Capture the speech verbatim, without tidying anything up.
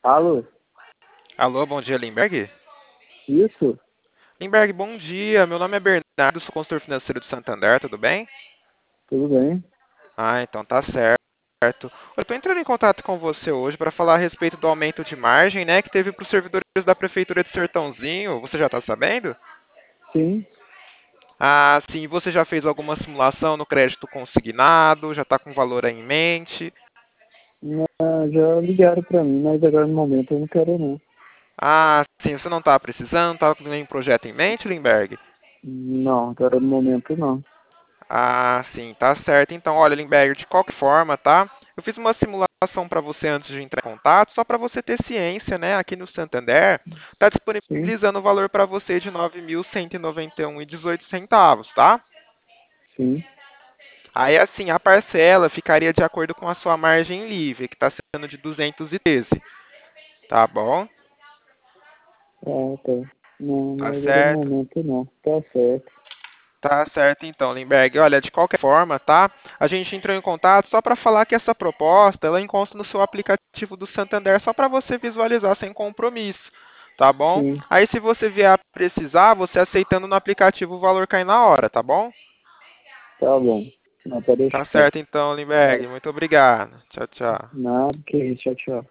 Alô? Alô, bom dia, Limberg. Isso? Limberg, bom dia. Meu nome é Bernardo, sou consultor financeiro do Santander, tudo bem? Tudo bem? Ah, então tá certo. Eu estou entrando em contato com você hoje para falar a respeito do aumento de margem, né, que teve para os servidores da Prefeitura de Sertãozinho. Você já está sabendo? Sim. Ah, sim. Você já fez alguma simulação no crédito consignado? Já está com o valor aí em mente? Ah, já ligaram pra mim, mas agora no momento eu não quero não. Ah, sim. Você não está precisando? Está com nenhum projeto em mente, Limberg? Não, agora no momento não. Ah, sim, tá certo. Então, olha, Lindbergh, de qualquer forma, tá? Eu fiz uma simulação para você antes de entrar em contato, só para você ter ciência, né? Aqui no Santander, tá Sim, disponibilizando o valor para você de nove mil cento e noventa e um e dezoito centavos, tá? sim. Aí, assim, a parcela ficaria de acordo com a sua margem livre, que está sendo de duzentos e treze, tá bom? Ah, tá. Não, Tá mas agora no certo? momento não. Tá certo. Tá certo, então, Limberg. Olha, de qualquer forma, tá? A gente entrou em contato só para falar que essa proposta, ela encontra no seu aplicativo do Santander, só para você visualizar sem compromisso, tá bom? Sim, Aí, se você vier a precisar, você aceitando no aplicativo, o valor cai na hora, tá bom? tá bom. Não, pode Tá deixar. certo, então, Limberg. Muito obrigado. Tchau, tchau. Nada, que isso, tchau, tchau.